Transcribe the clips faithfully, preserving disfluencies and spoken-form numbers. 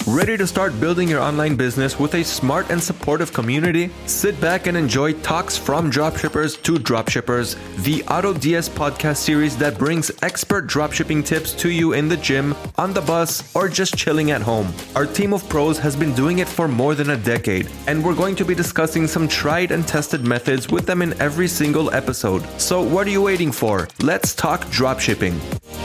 Ready to start building your online business with a smart and supportive community? Sit back and enjoy talks from dropshippers to dropshippers, the AutoDS podcast series that brings expert dropshipping tips to you in the gym, on the bus, or just chilling at home. Our team of pros has been doing it for more than a decade, and we're going to be discussing some tried and tested methods with them in every single episode. So what are you waiting for? Let's talk dropshipping.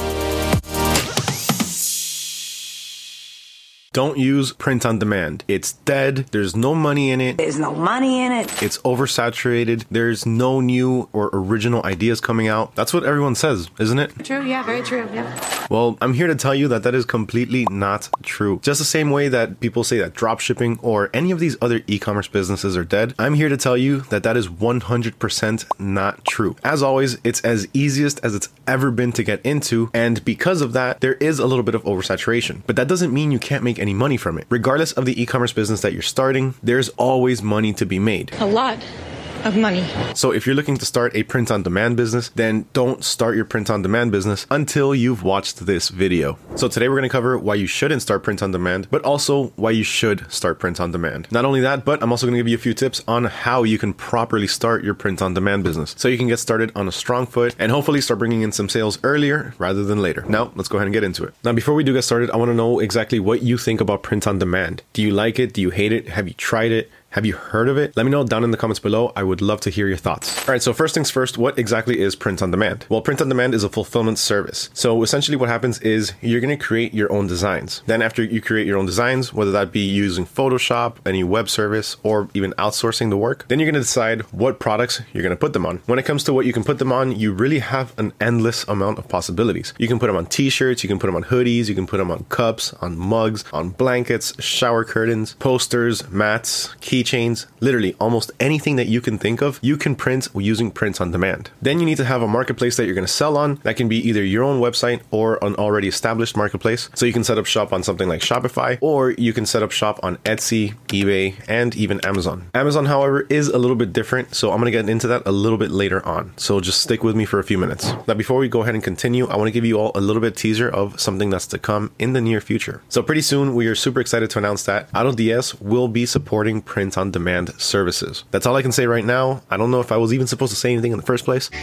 Don't use print on demand. It's dead. There's no money in it. There's no money in it. It's oversaturated. There's no new or original ideas coming out. That's what everyone says, isn't it? True, yeah, very true, yeah. Well, I'm here to tell you that that is completely not true. Just the same way that people say that dropshipping or any of these other e-commerce businesses are dead, I'm here to tell you that that is one hundred percent not true. As always, it's as easiest as it's ever been to get into, and because of that, there is a little bit of oversaturation. But that doesn't mean you can't make any money from it. Regardless of the e-commerce business that you're starting, there's always money to be made. A lot of money. So if you're looking to start a print-on-demand business, then don't start your print-on-demand business until you've watched this video. So today we're going to cover why you shouldn't start print-on-demand, but also why you should start print-on-demand. Not only that, but I'm also going to give you a few tips on how you can properly start your print-on-demand business so you can get started on a strong foot and hopefully start bringing in some sales earlier rather than later. Now, let's go ahead and get into it. Now, before we do get started, I want to know exactly what you think about print-on-demand. Do you like it? Do you hate it? Have you tried it? Have you heard of it? Let me know down in the comments below. I would love to hear your thoughts. All right, so first things first, what exactly is print on demand? Well, print on demand is a fulfillment service. So essentially what happens is you're going to create your own designs. Then after you create your own designs, whether that be using Photoshop, any web service, or even outsourcing the work, then you're going to decide what products you're going to put them on. When it comes to what you can put them on, you really have an endless amount of possibilities. You can put them on t-shirts, you can put them on hoodies, you can put them on cups, on mugs, on blankets, shower curtains, posters, mats, keychains, literally almost anything that you can think of, you can print using print on demand. Then you need to have a marketplace that you're going to sell on. That can be either your own website or an already established marketplace. So you can set up shop on something like Shopify, or you can set up shop on Etsy, eBay, and even Amazon. Amazon, however, is a little bit different. So I'm going to get into that a little bit later on. So just stick with me for a few minutes. Now, before we go ahead and continue, I want to give you all a little bit teaser of something that's to come in the near future. So pretty soon, we are super excited to announce that AutoDS will be supporting print on demand services. That's all I can say right now. I don't know if I was even supposed to say anything in the first place,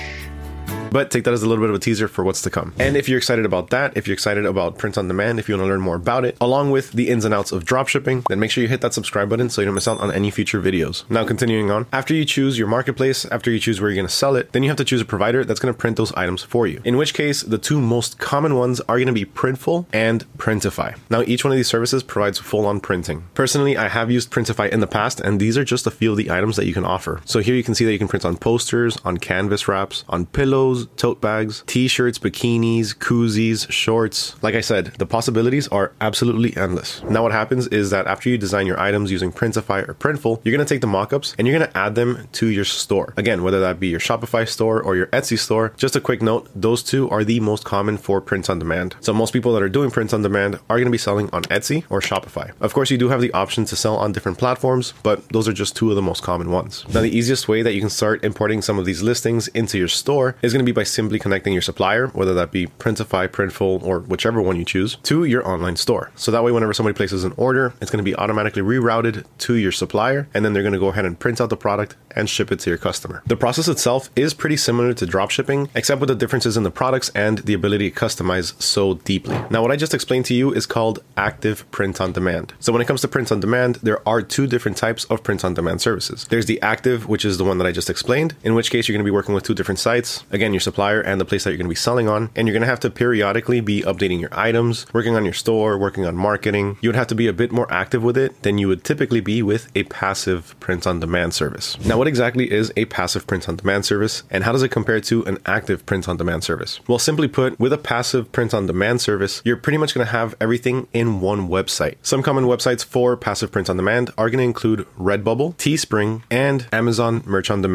but take that as a little bit of a teaser for what's to come. And if you're excited about that, if you're excited about print on demand, if you want to learn more about it, along with the ins and outs of dropshipping, then make sure you hit that subscribe button so you don't miss out on any future videos. Now, continuing on, after you choose your marketplace, after you choose where you're going to sell it, then you have to choose a provider that's going to print those items for you. In which case, the two most common ones are going to be Printful and Printify. Now, each one of these services provides full-on printing. Personally, I have used Printify in the past, and these are just a few of the items that you can offer. So here you can see that you can print on posters, on canvas wraps, on pillows, tote bags, t-shirts, bikinis, koozies, shorts. Like I said, the possibilities are absolutely endless. Now what happens is that after you design your items using Printify or Printful, you're going to take the mockups and you're going to add them to your store. Again, whether that be your Shopify store or your Etsy store, just a quick note, those two are the most common for print on demand. So most people that are doing print on demand are going to be selling on Etsy or Shopify. Of course, you do have the option to sell on different platforms, but those are just two of the most common ones. Now, the easiest way that you can start importing some of these listings into your store is going to be by simply connecting your supplier, whether that be Printify, Printful, or whichever one you choose, to your online store. So that way, whenever somebody places an order, it's going to be automatically rerouted to your supplier, and then they're going to go ahead and print out the product and ship it to your customer. The process itself is pretty similar to dropshipping, except with the differences in the products and the ability to customize so deeply. Now, what I just explained to you is called active print on demand. So when it comes to print on demand, there are two different types of print on demand services. There's the active, which is the one that I just explained, in which case you're going to be working with two different sites. Again, your supplier and the place that you're going to be selling on, and you're going to have to periodically be updating your items, working on your store, working on marketing. You would have to be a bit more active with it than you would typically be with a passive print on demand service. Now, what exactly is a passive print on demand service, and how does it compare to an active print on demand service? Well, simply put, with a passive print on demand service, you're pretty much going to have everything in one website. Some common websites for passive print on demand are going to include Redbubble, Teespring, and Amazon Merch on Demand.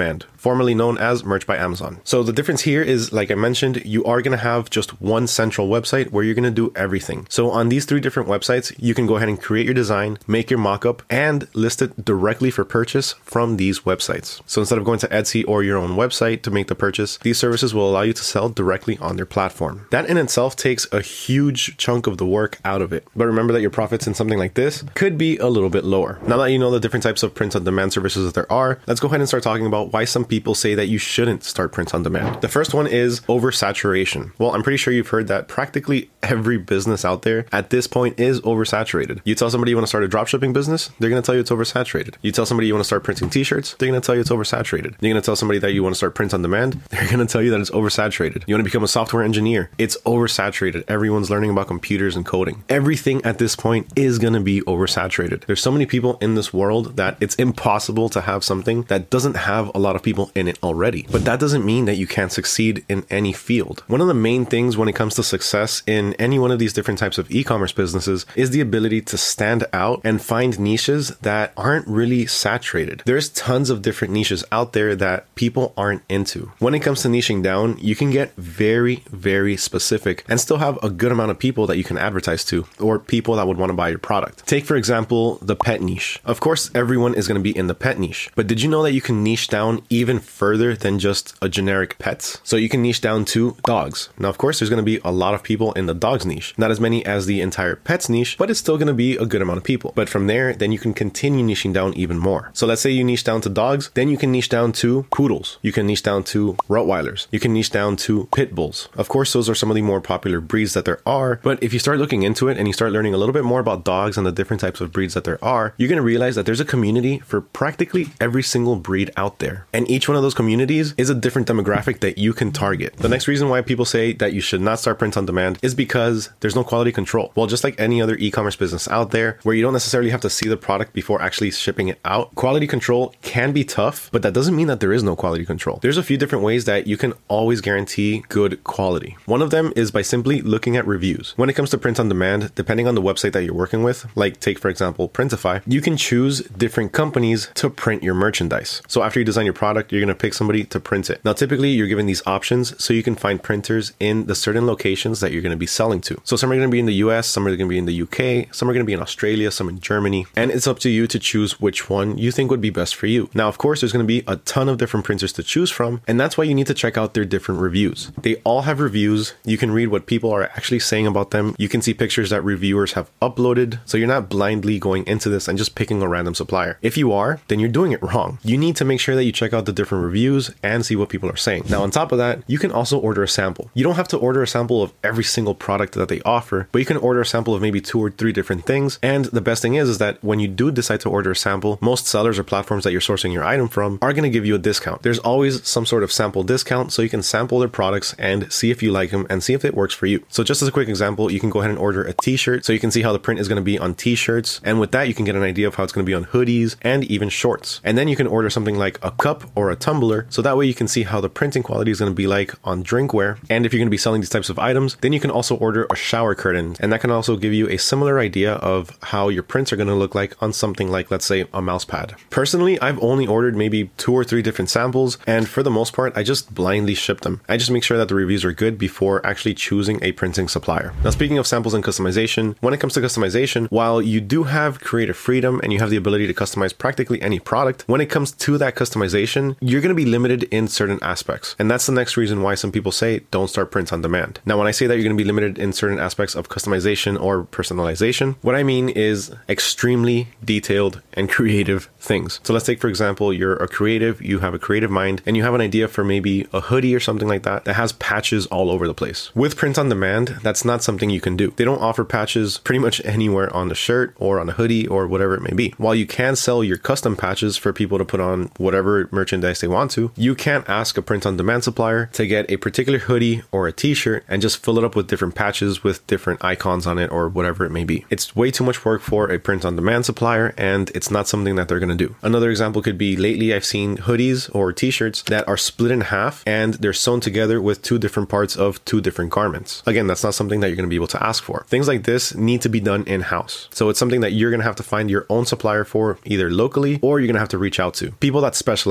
formerly known as Merch by Amazon. So the difference here is, like I mentioned, you are going to have just one central website where you're going to do everything. So on these three different websites, you can go ahead and create your design, make your mockup, and list it directly for purchase from these websites. So instead of going to Etsy or your own website to make the purchase, these services will allow you to sell directly on their platform. That in itself takes a huge chunk of the work out of it. But remember that your profits in something like this could be a little bit lower. Now that you know the different types of print on demand services that there are, let's go ahead and start talking about why some people say that you shouldn't start print on demand. The first one is oversaturation. Well, I'm pretty sure you've heard that practically every business out there at this point is oversaturated. You tell somebody you want to start a dropshipping business, they're going to tell you it's oversaturated. You tell somebody you want to start printing t-shirts, they're going to tell you it's oversaturated. You're going to tell somebody that you want to start print on demand, they're going to tell you that it's oversaturated. You want to become a software engineer, it's oversaturated. Everyone's learning about computers and coding. Everything at this point is going to be oversaturated. There's so many people in this world that it's impossible to have something that doesn't have a lot of people in it already. But that doesn't mean that you can't succeed in any field. One of the main things when it comes to success in any one of these different types of e-commerce businesses is the ability to stand out and find niches that aren't really saturated. There's tons of different niches out there that people aren't into. When it comes to niching down, you can get very, very specific and still have a good amount of people that you can advertise to, or people that would want to buy your product. Take, for example, the pet niche. Of course, everyone is going to be in the pet niche, but did you know that you can niche down even further than just a generic pets? So you can niche down to dogs. Now, of course, there's going to be a lot of people in the dogs niche, not as many as the entire pets niche, but it's still going to be a good amount of people. But from there, then you can continue niching down even more. So let's say you niche down to dogs, then you can niche down to poodles. You can niche down to Rottweilers. You can niche down to pit bulls. Of course, those are some of the more popular breeds that there are, but if you start looking into it and you start learning a little bit more about dogs and the different types of breeds that there are, you're going to realize that there's a community for practically every single breed out there. And each one of those communities is a different demographic that you can target. The next reason why people say that you should not start print on demand is because there's no quality control. Well, just like any other e-commerce business out there where you don't necessarily have to see the product before actually shipping it out, quality control can be tough, but that doesn't mean that there is no quality control. There's a few different ways that you can always guarantee good quality. One of them is by simply looking at reviews. When it comes to print on demand, depending on the website that you're working with, like take for example Printify, you can choose different companies to print your merchandise. So after you design your product, you're going to pick somebody to print it. Now typically you're given these options so you can find printers in the certain locations that you're going to be selling to. So some are going to be in the U S, some are going to be in the U K, some are going to be in Australia, some in Germany, and it's up to you to choose which one you think would be best for you. Now of course there's going to be a ton of different printers to choose from, and that's why you need to check out their different reviews. They all have reviews. You can read what people are actually saying about them. You can see pictures that reviewers have uploaded, so you're not blindly going into this and just picking a random supplier. If you are, then you're doing it wrong. You need to make sure that you check out the different reviews and see what people are saying. Now on top of that, you can also order a sample. You don't have to order a sample of every single product that they offer, but you can order a sample of maybe two or three different things. And the best thing is, is that when you do decide to order a sample, most sellers or platforms that you're sourcing your item from are going to give you a discount. There's always some sort of sample discount, so you can sample their products and see if you like them and see if it works for you. So just as a quick example, you can go ahead and order a t-shirt so you can see how the print is going to be on t-shirts. And with that, you can get an idea of how it's going to be on hoodies and even shorts. And then you can order something like a cup or a tumbler, so that way you can see how the printing quality is going to be like on drinkware. And if you're going to be selling these types of items, then you can also order a shower curtain, and that can also give you a similar idea of how your prints are going to look like on something like, let's say, a mouse pad. Personally, I've only ordered maybe two or three different samples, and for the most part, I just blindly ship them. I just make sure that the reviews are good before actually choosing a printing supplier. Now, speaking of samples and customization, when it comes to customization, while you do have creative freedom and you have the ability to customize practically any product, when it comes to that customization, you're going to be limited in certain aspects. And that's the next reason why some people say don't start prints on demand. Now, when I say that you're going to be limited in certain aspects of customization or personalization, what I mean is extremely detailed and creative things. So let's take, for example, you're a creative, you have a creative mind, and you have an idea for maybe a hoodie or something like that that has patches all over the place. With print on demand, that's not something you can do. They don't offer patches pretty much anywhere on the shirt or on a hoodie or whatever it may be. While you can sell your custom patches for people to put on whatever merchandise they want to, you can't ask a print on demand supplier to get a particular hoodie or a t-shirt and just fill it up with different patches with different icons on it or whatever it may be. It's way too much work for a print on demand supplier, and it's not something that they're going to do. Another example could be, lately I've seen hoodies or t-shirts that are split in half and they're sewn together with two different parts of two different garments. Again, that's not something that you're going to be able to ask for. Things like this need to be done in-house. So it's something that you're going to have to find your own supplier for, either locally or you're going to have to reach out to people that specialize in these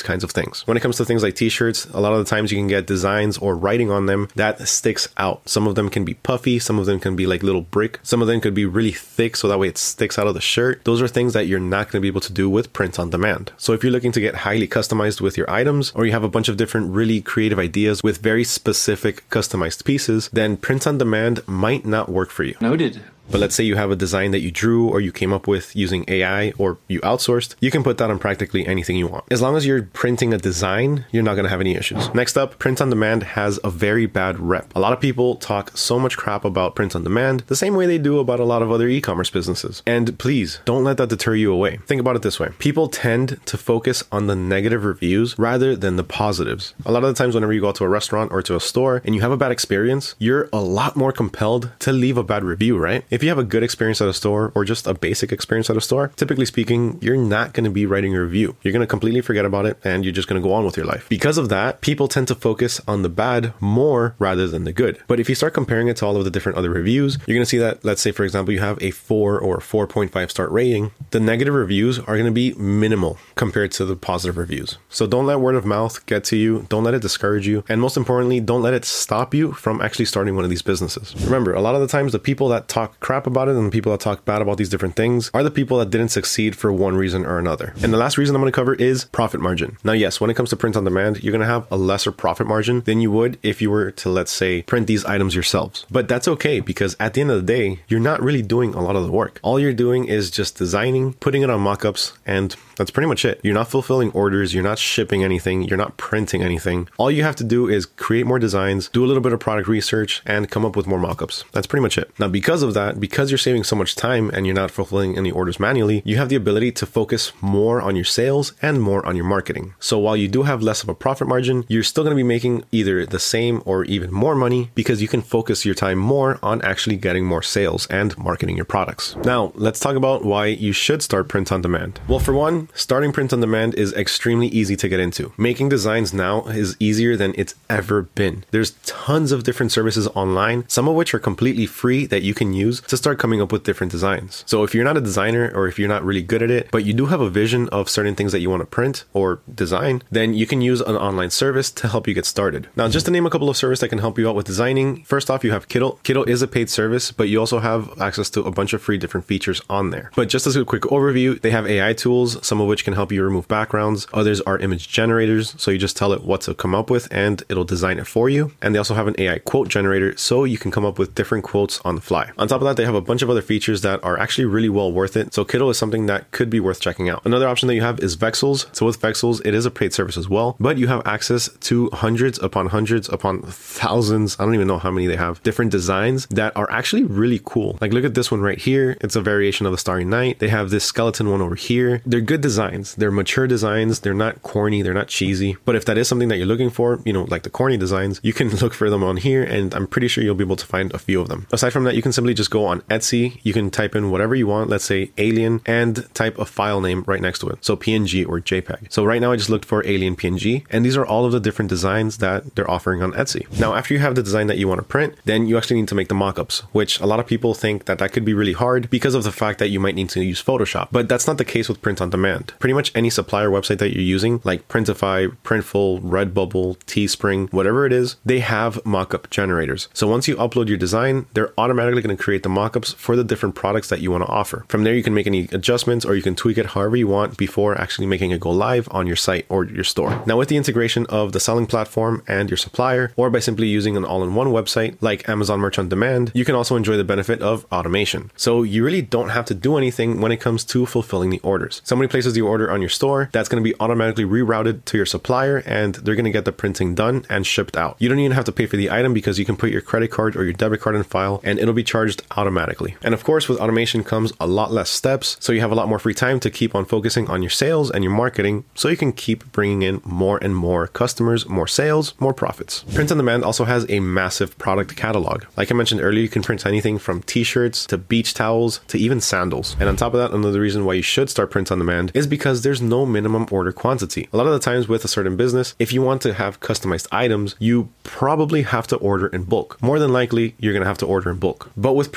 kinds of things. When it comes to things like t-shirts, a lot of the times you can get designs or writing on them that sticks out. Some of them can be puffy, some of them can be like little brick, some of them could be really thick so that way it sticks out of the shirt. Those are things that you're not going to be able to do with print on demand. So if you're looking to get highly customized with your items, or you have a bunch of different really creative ideas with very specific customized pieces, then print on demand might not work for you. Noted. But let's say you have a design that you drew or you came up with using A I or you outsourced, you can put that on practically anything you want. As long as you're printing a design, you're not going to have any issues. Next up, print on demand has a very bad rep. A lot of people talk so much crap about print on demand the same way they do about a lot of other e-commerce businesses. And please don't let that deter you away. Think about it this way. People tend to focus on the negative reviews rather than the positives. A lot of the times whenever you go to a restaurant or to a store and you have a bad experience, you're a lot more compelled to leave a bad review, right? If you have a good experience at a store or just a basic experience at a store, typically speaking, you're not going to be writing a review. You're going to completely forget about it and you're just going to go on with your life. Because of that, people tend to focus on the bad more rather than the good. But if you start comparing it to all of the different other reviews, you're going to see that, let's say, for example, you have a four or four point five star rating, the negative reviews are going to be minimal compared to the positive reviews. So don't let word of mouth get to you. Don't let it discourage you. And most importantly, don't let it stop you from actually starting one of these businesses. Remember, a lot of the times the people that talk crap about it and the people that talk bad about these different things are the people that didn't succeed for one reason or another. And the last reason I'm going to cover is profit margin. Now, yes, when it comes to print on demand, you're going to have a lesser profit margin than you would if you were to, let's say, print these items yourselves. But that's okay, because at the end of the day, you're not really doing a lot of the work. All you're doing is just designing, putting it on mockups, and that's pretty much it. You're not fulfilling orders. You're not shipping anything. You're not printing anything. All you have to do is create more designs, do a little bit of product research, and come up with more mockups. That's pretty much it. Now, because of that, because you're saving so much time and you're not fulfilling any orders manually, you have the ability to focus more on your sales and more on your marketing. So while you do have less of a profit margin, you're still going to be making either the same or even more money because you can focus your time more on actually getting more sales and marketing your products. Now, let's talk about why you should start print on demand. Well, for one, starting print on demand is extremely easy to get into. Making designs now is easier than it's ever been. There's tons of different services online, some of which are completely free that you can use to start coming up with different designs. So if you're not a designer or if you're not really good at it, but you do have a vision of certain things that you want to print or design, then you can use an online service to help you get started. Now, just to name a couple of services that can help you out with designing, first off, you have Kittl. Kittl is a paid service, but you also have access to a bunch of free different features on there. But just as a quick overview, they have A I tools, some of which can help you remove backgrounds. Others are image generators, so you just tell it what to come up with and it'll design it for you. And they also have an A I quote generator, so you can come up with different quotes on the fly. On top of that, they have a bunch of other features that are actually really well worth it. So Kittl is something that could be worth checking out. Another option that you have is Vexels. So with Vexels, it is a paid service as well, but you have access to hundreds upon hundreds upon thousands. I don't even know how many they have, different designs that are actually really cool. Like look at this one right here. It's a variation of the Starry Night. They have this skeleton one over here. They're good designs. They're mature designs. They're not corny. They're not cheesy. But if that is something that you're looking for, you know, like the corny designs, you can look for them on here and I'm pretty sure you'll be able to find a few of them. Aside from that, you can simply just go on Etsy. You can type in whatever you want, let's say alien, and type a file name right next to it. So P N G or JPEG. So right now I just looked for alien P N G, and these are all of the different designs that they're offering on Etsy. Now, after you have the design that you want to print, then you actually need to make the mockups, which a lot of people think that that could be really hard because of the fact that you might need to use Photoshop. But that's not the case with print on demand. Pretty much any supplier website that you're using, like Printify, Printful, Redbubble, Teespring, whatever it is, they have mockup generators. So once you upload your design, they're automatically going to create the mockups for the different products that you want to offer. From there, you can make any adjustments or you can tweak it however you want before actually making it go live on your site or your store. Now, with the integration of the selling platform and your supplier, or by simply using an all-in-one website like Amazon Merch on Demand, you can also enjoy the benefit of automation. So you really don't have to do anything when it comes to fulfilling the orders. Somebody places the order on your store, that's going to be automatically rerouted to your supplier and they're going to get the printing done and shipped out. You don't even have to pay for the item because you can put your credit card or your debit card in file and it'll be charged automatically. And of course, with automation comes a lot less steps, so you have a lot more free time to keep on focusing on your sales and your marketing so you can keep bringing in more and more customers, more sales, more profits. Print on Demand also has a massive product catalog. Like I mentioned earlier, you can print anything from t-shirts to beach towels to even sandals. And on top of that, another reason why you should start Print on Demand is because there's no minimum order quantity. A lot of the times with a certain business, if you want to have customized items, you probably have to order in bulk. More than likely, you're going to have to order in bulk. But with Print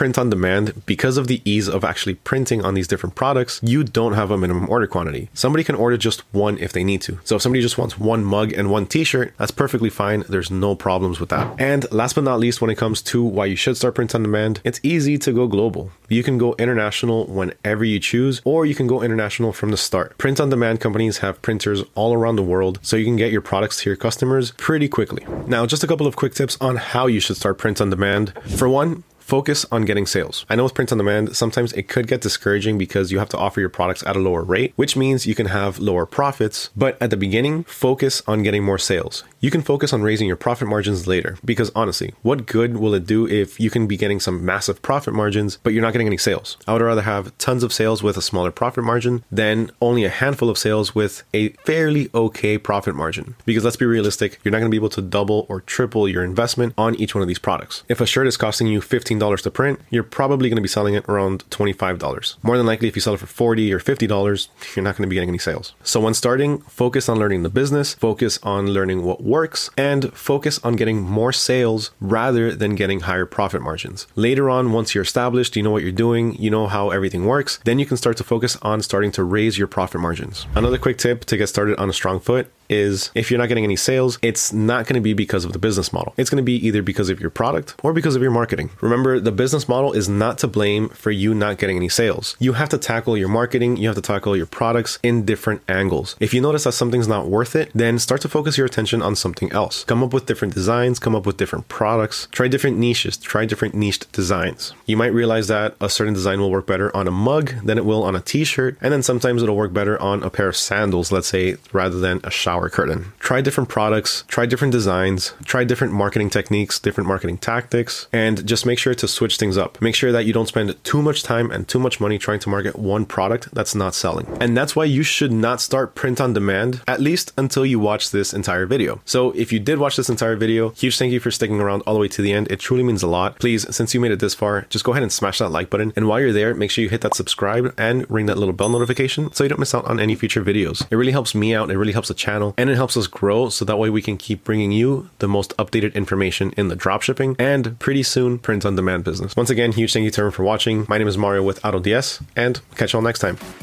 print on demand, because of the ease of actually printing on these different products, you don't have a minimum order quantity. Somebody can order just one if they need to. So if somebody just wants one mug and one t-shirt, that's perfectly fine. There's no problems with that. And last but not least, when it comes to why you should start print on demand, it's easy to go global. You can go international whenever you choose, or you can go international from the start. Print on demand companies have printers all around the world, so you can get your products to your customers pretty quickly. Now, just a couple of quick tips on how you should start print on demand. For one, focus on getting sales. I know with print on demand, sometimes it could get discouraging because you have to offer your products at a lower rate, which means you can have lower profits. But at the beginning, focus on getting more sales. You can focus on raising your profit margins later, because honestly, what good will it do if you can be getting some massive profit margins, but you're not getting any sales? I would rather have tons of sales with a smaller profit margin than only a handful of sales with a fairly okay profit margin. Because let's be realistic, you're not going to be able to double or triple your investment on each one of these products. If a shirt is costing you fifteen dollars to print, you're probably going to be selling it around twenty-five dollars. More than likely, if you sell it for forty dollars or fifty dollars, you're not going to be getting any sales. So when starting, focus on learning the business, focus on learning what works, and focus on getting more sales rather than getting higher profit margins. Later on, once you're established, you know what you're doing, you know how everything works, then you can start to focus on starting to raise your profit margins. Another quick tip to get started on a strong foot is if you're not getting any sales, it's not going to be because of the business model. It's going to be either because of your product or because of your marketing. Remember, the business model is not to blame for you not getting any sales. You have to tackle your marketing, you have to tackle your products in different angles. If you notice that something's not worth it, then start to focus your attention on something else. Come up with different designs, come up with different products, try different niches, try different niched designs. You might realize that a certain design will work better on a mug than it will on a t-shirt, and then sometimes it'll work better on a pair of sandals, let's say, rather than a shower curtain. Try different products, try different designs, try different marketing techniques, different marketing tactics, and just make sure to switch things up. Make sure that you don't spend too much time and too much money trying to market one product that's not selling. And that's why you should not start print on demand, at least until you watch this entire video. So if you did watch this entire video, huge thank you for sticking around all the way to the end. It truly means a lot. Please, since you made it this far, just go ahead and smash that like button. And while you're there, make sure you hit that subscribe and ring that little bell notification so you don't miss out on any future videos. It really helps me out. It really helps the channel, and it helps us grow, so that way we can keep bringing you the most updated information in the dropshipping and pretty soon print on demand business. Once again, huge thank you to everyone for watching. My name is Mario with AutoDS, and catch you all next time.